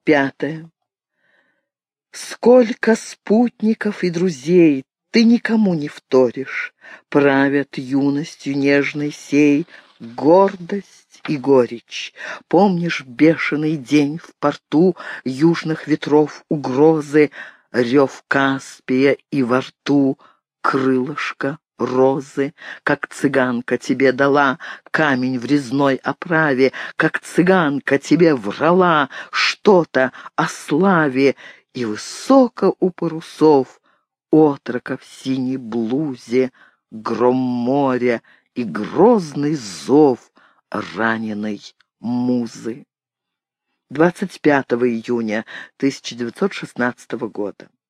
5. Сколько спутников и друзей ты никому не вторишь, правят юностью нежной сей гордость и горечь. Помнишь бешеный день в порту южных ветров угрозы, рев Каспия и во рту крылышко розы, как цыганка тебе дала камень в резной оправе, как цыганка тебе врала что-то о славе, и высоко у парусов отрока в синей блузе гром моря и грозный зов раненой музы. 25 июня 1916 года.